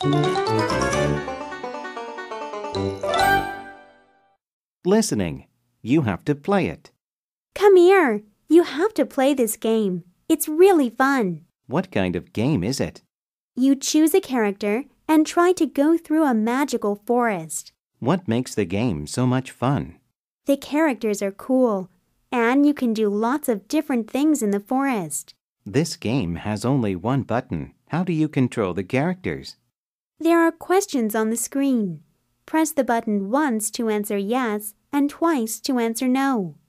Listening. You have to play it. Come here. You have to play this game. It's really fun. What kind of game is it? You choose a character and try to go through a magical forest. What makes the game so much fun? The characters are cool, and you can do lots of different things in the forest. This game has only one button. How do you control the characters? There are questions on the screen. Press the button once to answer yes and twice to answer no.